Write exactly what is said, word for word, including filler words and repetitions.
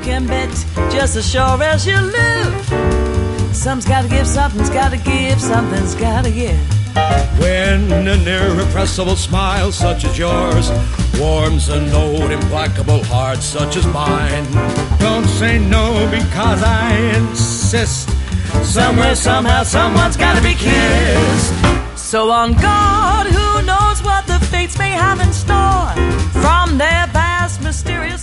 can bet just as sure as you live. Some's gotta give, something's gotta give, something's gotta give. When an irrepressible smile such as yours warms an old implacable heart such as mine, don't say no because I insist. Somewhere, somehow, someone's gotta be kissed. So on God, who knows what the fates may have in store from their vast, mysterious